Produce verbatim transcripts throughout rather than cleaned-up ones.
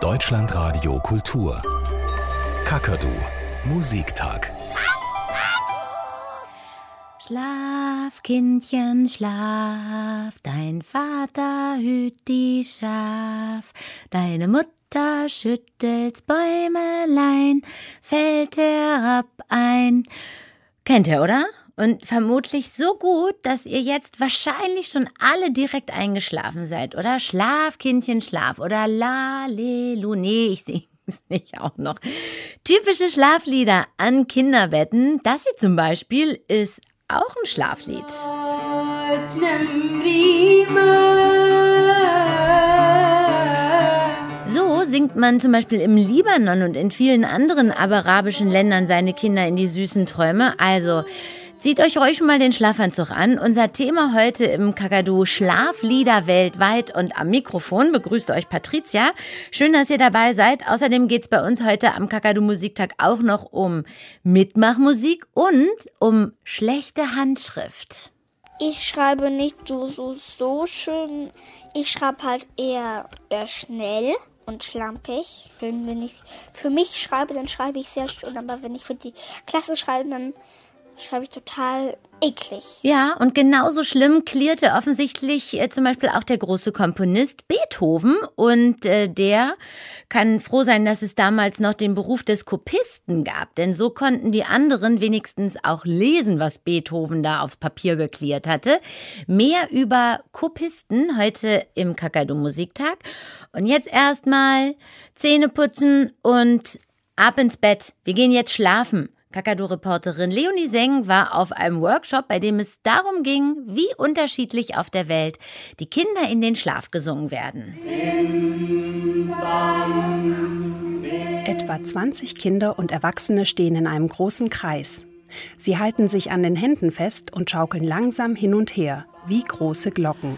Deutschlandradio Kultur. Kakadu Musiktag. Schlaf, Kindchen, schlaf, dein Vater hüt die Schaf, deine Mutter schüttelt's Bäumelein, fällt herab ein. Kennt ihr, oder? Und vermutlich so gut, dass ihr jetzt wahrscheinlich schon alle direkt eingeschlafen seid, oder? Schlaf, Kindchen, schlaf. Oder Lalelu. Nee, ich sing's nicht auch noch. Typische Schlaflieder an Kinderbetten. Das hier zum Beispiel ist auch ein Schlaflied. So singt man zum Beispiel im Libanon und in vielen anderen arabischen Ländern seine Kinder in die süßen Träume. Also zieht euch ruhig schon mal den Schlafanzug an. Unser Thema heute im Kakadu Schlaflieder weltweit, und am Mikrofon begrüßt euch Patricia. Schön, dass ihr dabei seid. Außerdem geht es bei uns heute am Kakadu Musiktag auch noch um Mitmachmusik und um schlechte Handschrift. Ich schreibe nicht so, so, so schön. Ich schreibe halt eher, eher schnell und schlampig. Wenn ich für mich schreibe, dann schreibe ich sehr schön. Aber wenn ich für die Klasse schreibe, dann schreibe ich total eklig. Ja, und genauso schlimm klirrte offensichtlich äh, zum Beispiel auch der große Komponist Beethoven. Und äh, der kann froh sein, dass es damals noch den Beruf des Kopisten gab. Denn so konnten die anderen wenigstens auch lesen, was Beethoven da aufs Papier gekliert hatte. Mehr über Kopisten heute im Kakadu Musiktag. Und jetzt erstmal Zähne putzen und ab ins Bett. Wir gehen jetzt schlafen. Kakadu-Reporterin Leonie Seng war auf einem Workshop, bei dem es darum ging, wie unterschiedlich auf der Welt die Kinder in den Schlaf gesungen werden. Etwa zwanzig Kinder und Erwachsene stehen in einem großen Kreis. Sie halten sich an den Händen fest und schaukeln langsam hin und her, wie große Glocken.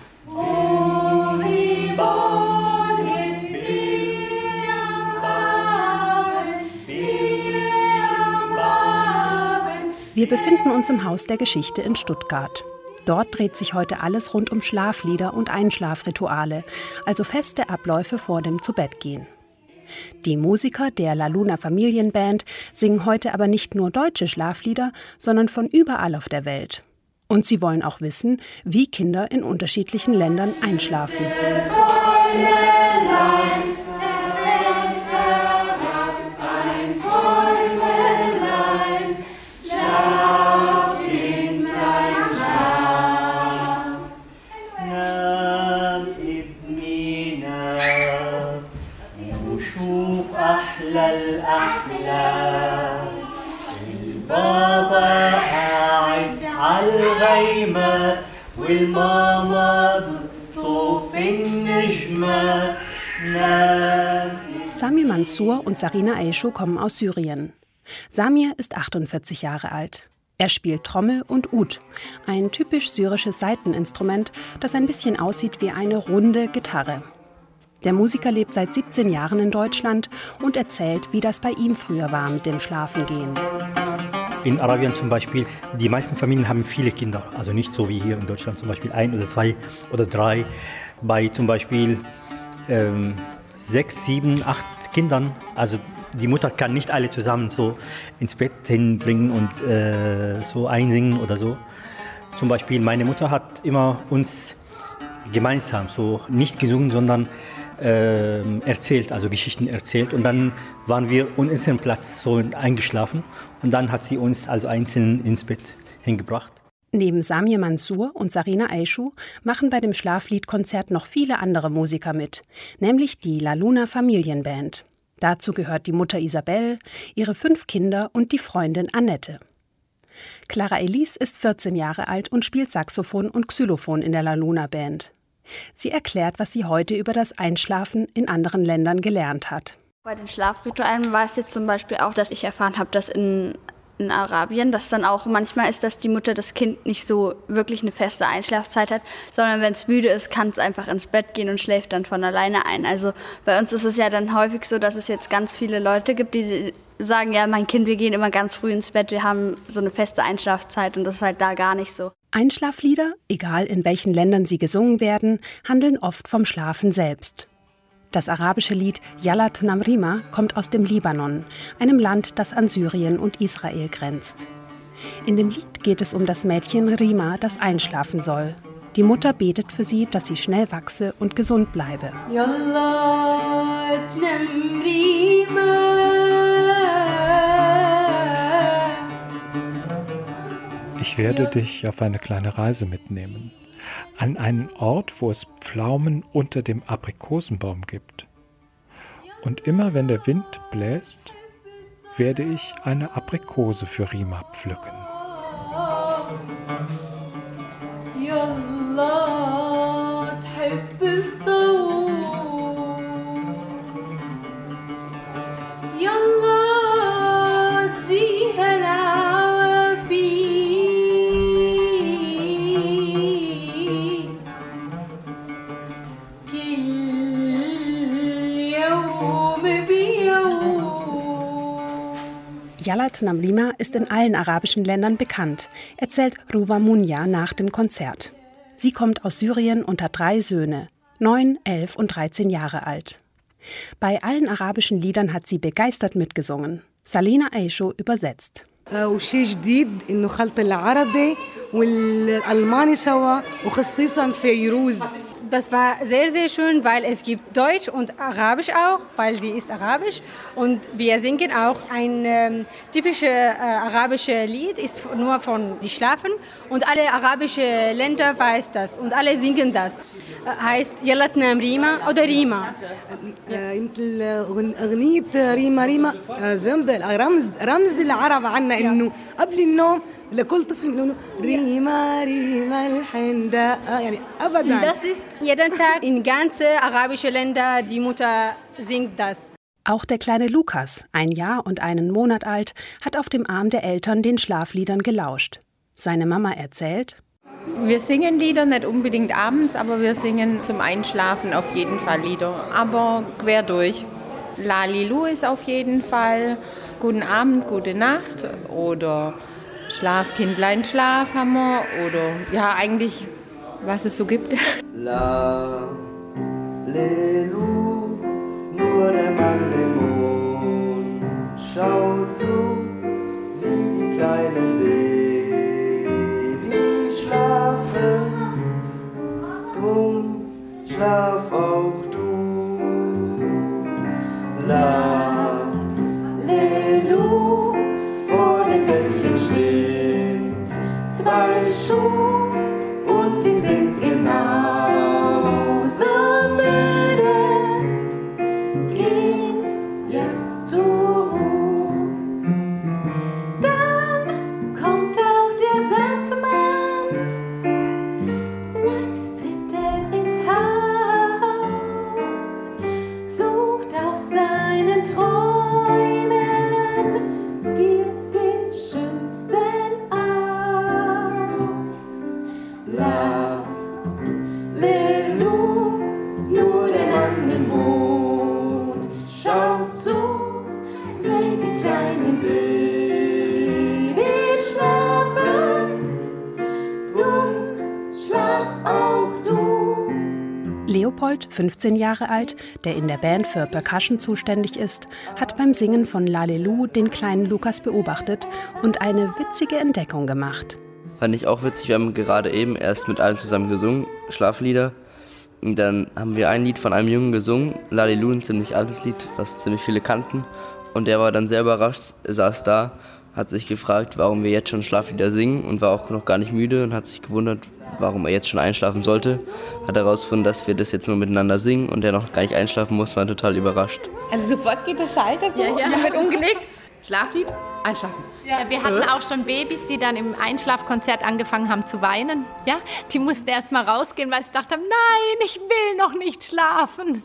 Wir befinden uns im Haus der Geschichte in Stuttgart. Dort dreht sich heute alles rund um Schlaflieder und Einschlafrituale, also feste Abläufe vor dem Zubettgehen. Die Musiker der La Luna Familienband singen heute aber nicht nur deutsche Schlaflieder, sondern von überall auf der Welt. Und sie wollen auch wissen, wie Kinder in unterschiedlichen Ländern einschlafen. Samir Mansour und Sarina Aishu kommen aus Syrien. Samir ist achtundvierzig Jahre alt. Er spielt Trommel und Ud, ein typisch syrisches Saiteninstrument, das ein bisschen aussieht wie eine runde Gitarre. Der Musiker lebt seit siebzehn Jahren in Deutschland und erzählt, wie das bei ihm früher war mit dem Schlafengehen. In Arabien zum Beispiel, die meisten Familien haben viele Kinder, also nicht so wie hier in Deutschland, zum Beispiel ein oder zwei oder drei. Bei zum Beispiel ähm, sechs, sieben, acht Kindern, also die Mutter kann nicht alle zusammen so ins Bett hinbringen und äh, so einsingen oder so. Zum Beispiel meine Mutter hat immer uns gemeinsam so nicht gesungen, sondern äh, erzählt, also Geschichten erzählt, und dann waren wir an unserem Platz so eingeschlafen und dann hat sie uns also einzeln ins Bett hingebracht. Neben Samir Mansour und Sarina Aishu machen bei dem Schlafliedkonzert noch viele andere Musiker mit, nämlich die La Luna Familienband. Dazu gehört die Mutter Isabel, ihre fünf Kinder und die Freundin Annette. Clara Elise ist vierzehn Jahre alt und spielt Saxophon und Xylophon in der La Luna Band. Sie erklärt, was sie heute über das Einschlafen in anderen Ländern gelernt hat. Bei den Schlafritualen war es jetzt zum Beispiel auch, dass ich erfahren habe, dass in, in Arabien, dass dann auch manchmal ist, dass die Mutter das Kind nicht so wirklich eine feste Einschlafzeit hat, sondern wenn es müde ist, kann es einfach ins Bett gehen und schläft dann von alleine ein. Also bei uns ist es ja dann häufig so, dass es jetzt ganz viele Leute gibt, die sagen, ja, mein Kind, wir gehen immer ganz früh ins Bett, wir haben so eine feste Einschlafzeit, und das ist halt da gar nicht so. Einschlaflieder, egal in welchen Ländern sie gesungen werden, handeln oft vom Schlafen selbst. Das arabische Lied Yalat Namrima kommt aus dem Libanon, einem Land, das an Syrien und Israel grenzt. In dem Lied geht es um das Mädchen Rima, das einschlafen soll. Die Mutter betet für sie, dass sie schnell wachse und gesund bleibe. Yalat Namrima. Ich werde dich auf eine kleine Reise mitnehmen. An einen Ort, wo es Pflaumen unter dem Aprikosenbaum gibt. Und immer wenn der Wind bläst, werde ich eine Aprikose für Rima pflücken. Yalat Namrima ist in allen arabischen Ländern bekannt, erzählt Ruwa Munya nach dem Konzert. Sie kommt aus Syrien und hat drei Söhne, neun, elf und dreizehn Jahre alt. Bei allen arabischen Liedern hat sie begeistert mitgesungen. Salina Aisho übersetzt. وشيء جديد إنه خلط العربي والألماني سوا وخصيصا فيروز. Das war sehr, sehr schön, weil es gibt Deutsch und Arabisch auch, weil sie ist Arabisch. Und wir singen auch ein ähm, typisches äh, arabisches Lied, ist nur von die Schlafen. Und alle arabischen Länder weiß das und alle singen das. Äh, heißt Yalat Namrima oder Rima. مثل أغنية ريما ريما زنبل رمز رمز العرب عنا إنه قبل النوم لكل طفل يقولوا ريما ريما الحنداء يعني أبدا. Das ist jeden Tag in ganzen arabischen Ländern, die Mutter singt das. Auch der kleine Lukas, ein Jahr und einen Monat alt, hat auf dem Arm der Eltern den Schlafliedern gelauscht. Seine Mama erzählt: Wir singen Lieder, nicht unbedingt abends, aber wir singen zum Einschlafen auf jeden Fall Lieder. Aber quer durch. Lalilu ist auf jeden Fall Guten Abend, gute Nacht oder Schlaf, Kindlein, Schlaf haben wir. Oder ja, eigentlich, was es so gibt. La, Lelu, nur der Mann im Mond schaut zu, wie die kleinen Babys schlafen. Drum schlaf auch du. La, Lelu, vor dem Bettchen stehen zwei Schuhe und die sind genauso müde. Gehen jetzt zur Ruhe. Dann kommt auch der Sandmann, leicht tritt er ins Haus, sucht aus seinen Träumen dir den schönsten aus. La, Lelu, nur der Mann im Mond schaut zu, wie die kleinen Babys schlafen. Drum schlaf auch du. Leopold, fünfzehn Jahre alt, der in der Band für Percussion zuständig ist, hat beim Singen von Lalelu den kleinen Lukas beobachtet und eine witzige Entdeckung gemacht. Fand ich auch witzig, wir haben gerade eben erst mit allen zusammen gesungen, Schlaflieder. Und dann haben wir ein Lied von einem Jungen gesungen, Lalelu, ein ziemlich altes Lied, was ziemlich viele kannten. Und der war dann sehr überrascht, er saß da, hat sich gefragt, warum wir jetzt schon Schlaflieder singen und war auch noch gar nicht müde und hat sich gewundert, warum er jetzt schon einschlafen sollte. Hat herausgefunden, dass wir das jetzt nur miteinander singen und er noch gar nicht einschlafen muss, war total überrascht. Also sofort geht der Schalter so, ja, ja. wird umgelegt, Schlaflied, einschlafen. Ja, wir hatten auch schon Babys, die dann im Einschlafkonzert angefangen haben zu weinen. Ja, die mussten erst mal rausgehen, weil sie gedacht haben, nein, ich will noch nicht schlafen.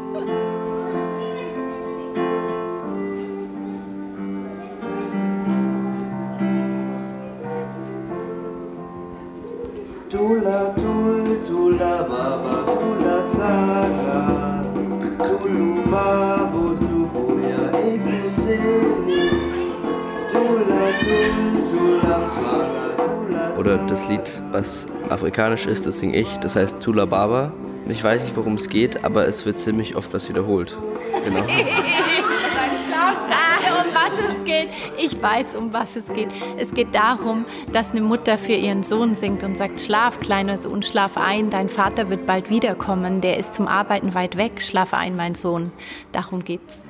Tula tul, tula baba, tula saga, tulu babu subuya ekuseni, tula tul, tula mala, tula. Oder das Lied, was afrikanisch ist, das singe ich, das heißt Tula Baba. Ich weiß nicht, worum es geht, aber es wird ziemlich oft was wiederholt. Genau. Ah, um was es geht. Ich weiß, um was es geht. Es geht darum, dass eine Mutter für ihren Sohn singt und sagt, schlaf, kleiner Sohn, schlaf ein, dein Vater wird bald wiederkommen, der ist zum Arbeiten weit weg, schlaf ein, mein Sohn. Darum geht's.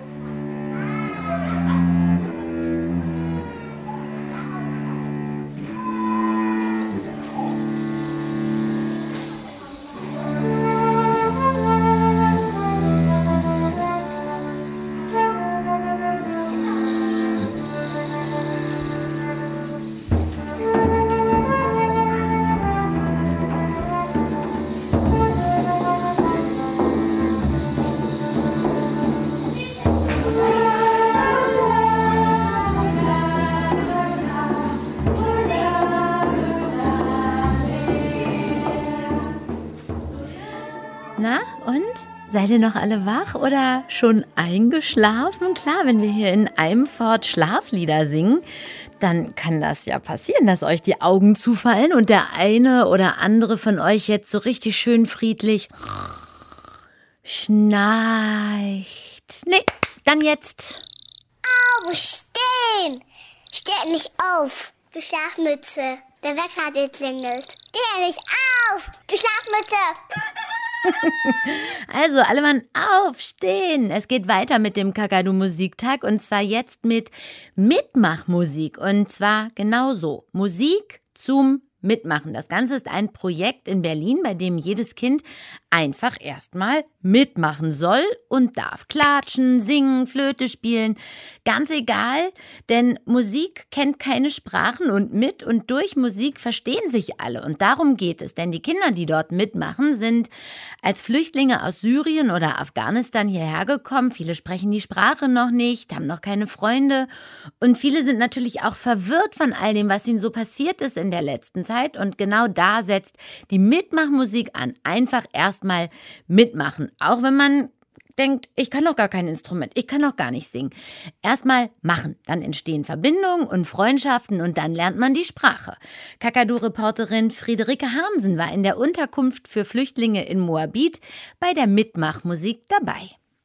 Na, und? Seid ihr noch alle wach oder schon eingeschlafen? Klar, wenn wir hier in einem Fort Schlaflieder singen, dann kann das ja passieren, dass euch die Augen zufallen und der eine oder andere von euch jetzt so richtig schön friedlich schnarcht. Nee, dann jetzt. Aufstehen! Steh nicht auf, du Schlafmütze. Der Wecker hat jetzt klingelt. Steh nicht auf, du Schlafmütze! Also, alle Mann aufstehen. Es geht weiter mit dem Kakadu-Musiktag und zwar jetzt mit Mitmachmusik. Und zwar genauso. Musik zum Mitmachen. Das Ganze ist ein Projekt in Berlin, bei dem jedes Kind einfach erstmal mitmachen soll und darf. Klatschen, singen, Flöte spielen, ganz egal, denn Musik kennt keine Sprachen und mit und durch Musik verstehen sich alle und darum geht es, denn die Kinder, die dort mitmachen, sind als Flüchtlinge aus Syrien oder Afghanistan hierher gekommen. Viele sprechen die Sprache noch nicht, haben noch keine Freunde und viele sind natürlich auch verwirrt von all dem, was ihnen so passiert ist in der letzten Zeit und genau da setzt die Mitmachmusik an. Einfach erstmal mitmachen, auch wenn man denkt, ich kann doch gar kein Instrument, ich kann doch gar nicht singen. Erstmal machen, dann entstehen Verbindungen und Freundschaften und dann lernt man die Sprache. Kakadu-Reporterin Friederike Harmsen war in der Unterkunft für Flüchtlinge in Moabit bei der Mitmachmusik dabei.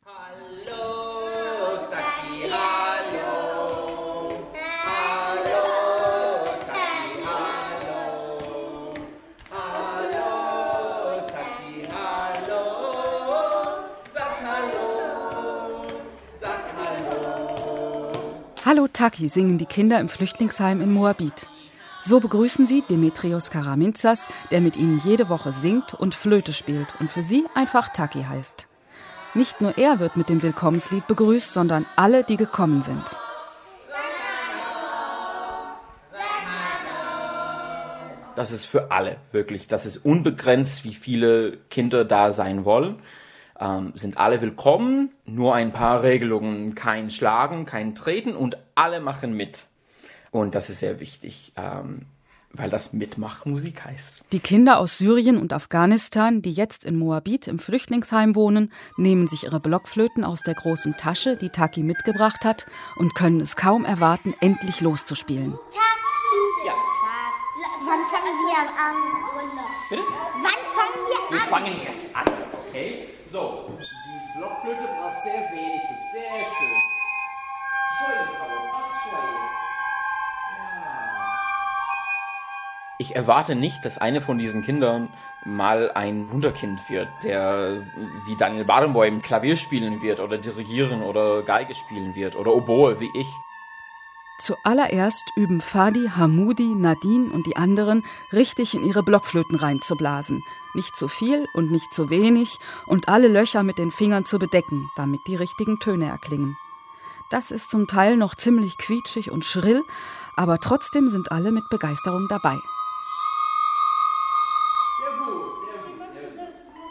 Hallo Taki singen die Kinder im Flüchtlingsheim in Moabit. So begrüßen sie Demetrios Karamintzas, der mit ihnen jede Woche singt und Flöte spielt und für sie einfach Taki heißt. Nicht nur er wird mit dem Willkommenslied begrüßt, sondern alle, die gekommen sind. Das ist für alle, wirklich. Das ist unbegrenzt, wie viele Kinder da sein wollen. Ähm, sind alle willkommen, nur ein paar Regelungen, kein Schlagen, kein Treten und alle machen mit. Und das ist sehr wichtig, ähm, weil das Mitmachmusik heißt. Die Kinder aus Syrien und Afghanistan, die jetzt in Moabit im Flüchtlingsheim wohnen, nehmen sich ihre Blockflöten aus der großen Tasche, die Taki mitgebracht hat, und können es kaum erwarten, endlich loszuspielen. Ja. Wann fangen wir an? Bitte? Wann fangen wir an? Wir fangen jetzt an, okay? So, die Blockflöte braucht sehr wenig, sehr schön. Schweigen, was schweigen? Ja. Ich erwarte nicht, dass eine von diesen Kindern mal ein Wunderkind wird, der wie Daniel Barenboim Klavier spielen wird oder dirigieren oder Geige spielen wird oder Oboe wie ich. Zuallererst üben Fadi, Hamoudi, Nadine und die anderen richtig in ihre Blockflöten reinzublasen. Nicht zu viel und nicht zu wenig und alle Löcher mit den Fingern zu bedecken, damit die richtigen Töne erklingen. Das ist zum Teil noch ziemlich quietschig und schrill, aber trotzdem sind alle mit Begeisterung dabei. Sehr gut, sehr gut, sehr gut.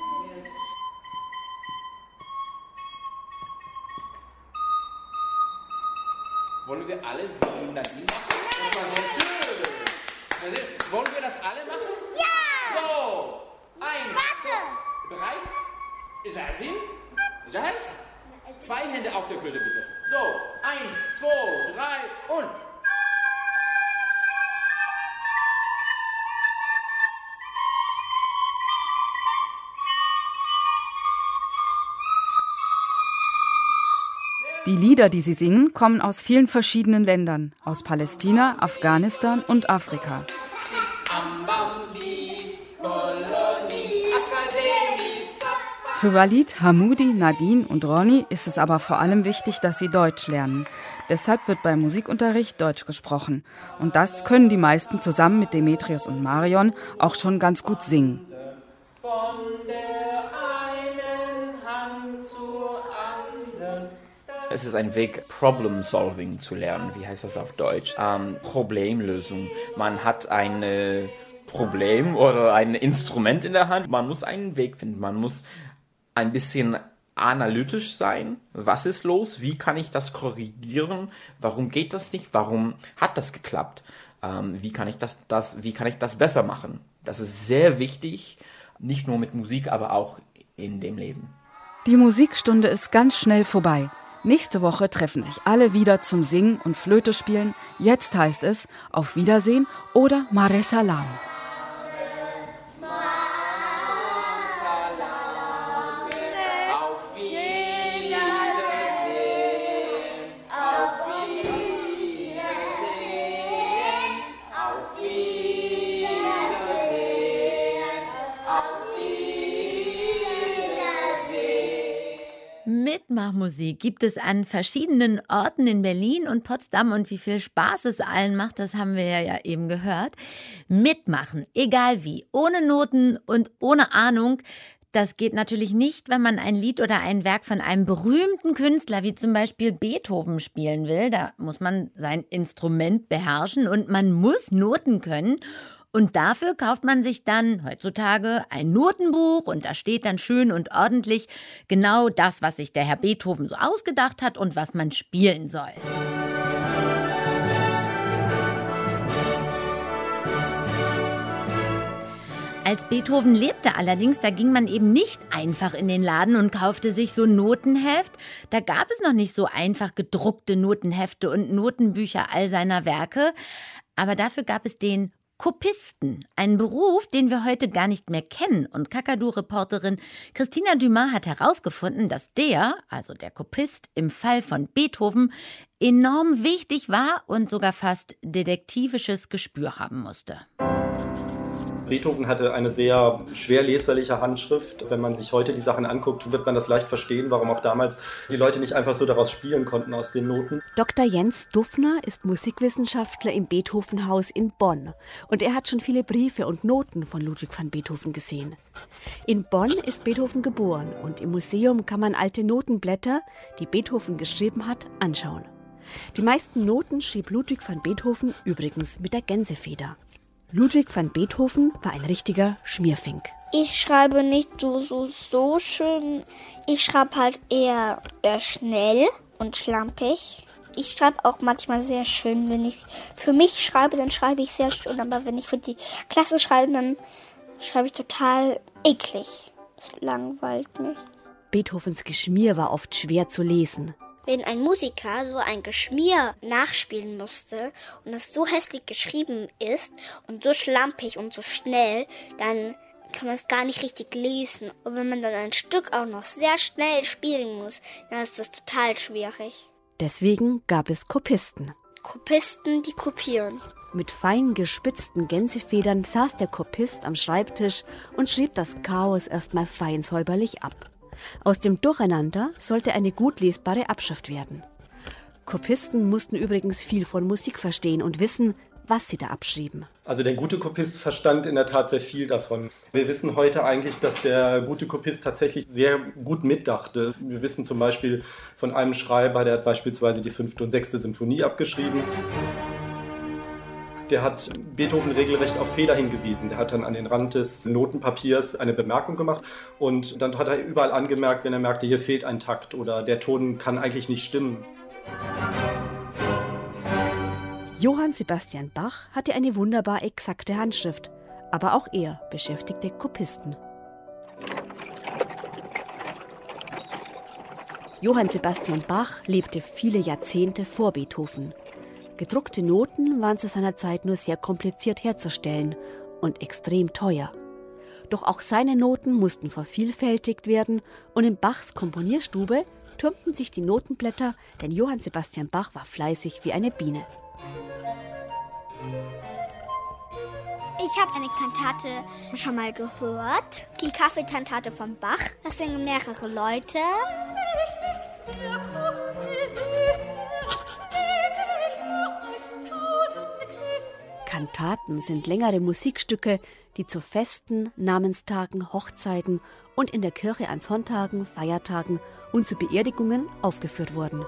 Wollen wir alle wie Nadine machen? Das war sehr schön. Wollen wir das alle machen? Ja! So, eins. Warte! Bereit? Jazin? Jazz? Zwei Hände auf der Flöte bitte. So, eins, zwei, drei und... Die Lieder, die sie singen, kommen aus vielen verschiedenen Ländern, aus Palästina, Afghanistan und Afrika. Für Walid, Hamoudi, Nadine und Ronny ist es aber vor allem wichtig, dass sie Deutsch lernen. Deshalb wird beim Musikunterricht Deutsch gesprochen. Und das können die meisten zusammen mit Demetrios und Marion auch schon ganz gut singen. Es ist ein Weg, Problem-Solving zu lernen. Wie heißt das auf Deutsch? Ähm, Problemlösung. Man hat ein Problem oder ein Instrument in der Hand. Man muss einen Weg finden. Man muss ein bisschen analytisch sein. Was ist los? Wie kann ich das korrigieren? Warum geht das nicht? Warum hat das geklappt? Ähm, wie kann ich das, das, wie kann ich das besser machen? Das ist sehr wichtig, nicht nur mit Musik, aber auch in dem Leben. Die Musikstunde ist ganz schnell vorbei. Nächste Woche treffen sich alle wieder zum Singen und Flöte spielen. Jetzt heißt es Auf Wiedersehen oder Mare Salam. Mitmachmusik gibt es an verschiedenen Orten in Berlin und Potsdam und wie viel Spaß es allen macht, das haben wir ja eben gehört. Mitmachen, egal wie, ohne Noten und ohne Ahnung, das geht natürlich nicht, wenn man ein Lied oder ein Werk von einem berühmten Künstler wie zum Beispiel Beethoven spielen will. Da muss man sein Instrument beherrschen und man muss Noten können. Und dafür kauft man sich dann heutzutage ein Notenbuch und da steht dann schön und ordentlich genau das, was sich der Herr Beethoven so ausgedacht hat und was man spielen soll. Als Beethoven lebte allerdings, da ging man eben nicht einfach in den Laden und kaufte sich so ein Notenheft. Da gab es noch nicht so einfach gedruckte Notenhefte und Notenbücher all seiner Werke. Aber dafür gab es den Kopisten, einen Beruf, den wir heute gar nicht mehr kennen. Und Kakadu-Reporterin Christina Dumas hat herausgefunden, dass der, also der Kopist, im Fall von Beethoven enorm wichtig war und sogar fast detektivisches Gespür haben musste. Beethoven hatte eine sehr schwer leserliche Handschrift. Wenn man sich heute die Sachen anguckt, wird man das leicht verstehen, warum auch damals die Leute nicht einfach so daraus spielen konnten aus den Noten. Doktor Jens Dufner ist Musikwissenschaftler im Beethovenhaus in Bonn. Und er hat schon viele Briefe und Noten von Ludwig van Beethoven gesehen. In Bonn ist Beethoven geboren und im Museum kann man alte Notenblätter, die Beethoven geschrieben hat, anschauen. Die meisten Noten schrieb Ludwig van Beethoven übrigens mit der Gänsefeder. Ludwig van Beethoven war ein richtiger Schmierfink. Ich schreibe nicht so, so, so schön. Ich schreibe halt eher, eher schnell und schlampig. Ich schreibe auch manchmal sehr schön. Wenn ich für mich schreibe, dann schreibe ich sehr schön. Aber wenn ich für die Klasse schreibe, dann schreibe ich total eklig. Das langweilt mich. Beethovens Geschmier war oft schwer zu lesen. Wenn ein Musiker so ein Geschmier nachspielen musste und es so hässlich geschrieben ist und so schlampig und so schnell, dann kann man es gar nicht richtig lesen. Und wenn man dann ein Stück auch noch sehr schnell spielen muss, dann ist das total schwierig. Deswegen gab es Kopisten. Kopisten, die kopieren. Mit fein gespitzten Gänsefedern saß der Kopist am Schreibtisch und schrieb das Chaos erstmal fein säuberlich ab. Aus dem Durcheinander sollte eine gut lesbare Abschrift werden. Kopisten mussten übrigens viel von Musik verstehen und wissen, was sie da abschrieben. Also der gute Kopist verstand in der Tat sehr viel davon. Wir wissen heute eigentlich, dass der gute Kopist tatsächlich sehr gut mitdachte. Wir wissen zum Beispiel von einem Schreiber, der hat beispielsweise die fünfte und sechste Symphonie abgeschrieben. Der hat Beethoven regelrecht auf Fehler hingewiesen. Der hat dann an den Rand des Notenpapiers eine Bemerkung gemacht und dann hat er überall angemerkt, wenn er merkte, hier fehlt ein Takt oder der Ton kann eigentlich nicht stimmen. Johann Sebastian Bach hatte eine wunderbar exakte Handschrift, aber auch er beschäftigte Kopisten. Johann Sebastian Bach lebte viele Jahrzehnte vor Beethoven. Gedruckte Noten waren zu seiner Zeit nur sehr kompliziert herzustellen und extrem teuer. Doch auch seine Noten mussten vervielfältigt werden und in Bachs Komponierstube türmten sich die Notenblätter, denn Johann Sebastian Bach war fleißig wie eine Biene. Ich habe eine Kantate schon mal gehört, die Kaffeekantate von Bach. Das singen mehrere Leute. Kantaten sind längere Musikstücke, die zu Festen, Namenstagen, Hochzeiten und in der Kirche an Sonntagen, Feiertagen und zu Beerdigungen aufgeführt wurden.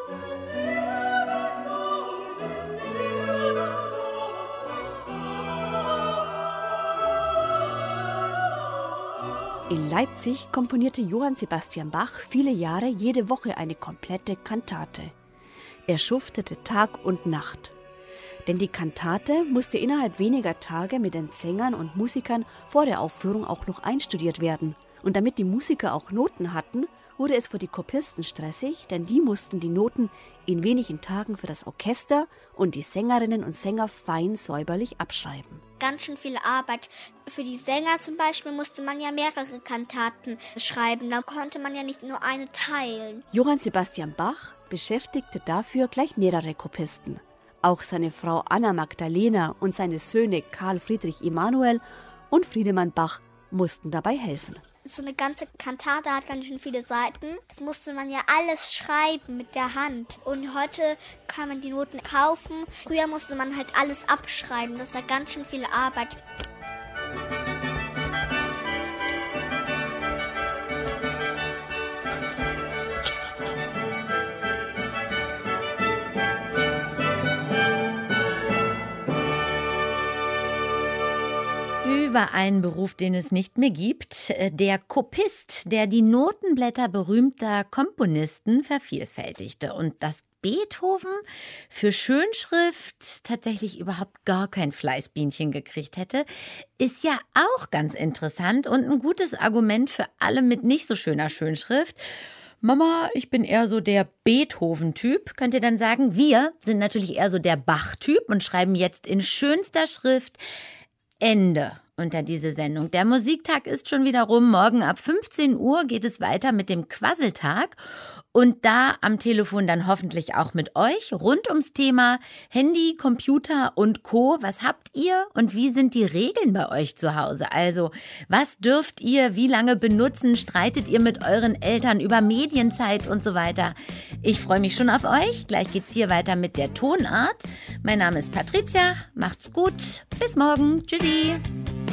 In Leipzig komponierte Johann Sebastian Bach viele Jahre jede Woche eine komplette Kantate. Er schuftete Tag und Nacht. Denn die Kantate musste innerhalb weniger Tage mit den Sängern und Musikern vor der Aufführung auch noch einstudiert werden. Und damit die Musiker auch Noten hatten, wurde es für die Kopisten stressig, denn die mussten die Noten in wenigen Tagen für das Orchester und die Sängerinnen und Sänger fein säuberlich abschreiben. Ganz schön viel Arbeit. Für die Sänger zum Beispiel musste man ja mehrere Kantaten schreiben. Da konnte man ja nicht nur eine teilen. Johann Sebastian Bach beschäftigte dafür gleich mehrere Kopisten. Auch seine Frau Anna Magdalena und seine Söhne Karl Friedrich Emanuel und Friedemann Bach mussten dabei helfen. So eine ganze Kantate hat ganz schön viele Seiten. Das musste man ja alles schreiben mit der Hand. Und heute kann man die Noten kaufen. Früher musste man halt alles abschreiben. Das war ganz schön viel Arbeit. Über einen Beruf, den es nicht mehr gibt, der Kopist, der die Notenblätter berühmter Komponisten vervielfältigte und das Beethoven für Schönschrift tatsächlich überhaupt gar kein Fleißbienchen gekriegt hätte, ist ja auch ganz interessant und ein gutes Argument für alle mit nicht so schöner Schönschrift. Mama, ich bin eher so der Beethoven-Typ, könnt ihr dann sagen. Wir sind natürlich eher so der Bach-Typ und schreiben jetzt in schönster Schrift Ende unter diese Sendung. Der Musiktag ist schon wieder rum. Morgen ab fünfzehn Uhr geht es weiter mit dem Quasseltag. Und da am Telefon dann hoffentlich auch mit euch rund ums Thema Handy, Computer und Co. Was habt ihr und wie sind die Regeln bei euch zu Hause? Also, was dürft ihr wie lange benutzen? Streitet ihr mit euren Eltern über Medienzeit und so weiter? Ich freue mich schon auf euch. Gleich geht's hier weiter mit der Tonart. Mein Name ist Patricia. Macht's gut. Bis morgen. Tschüssi.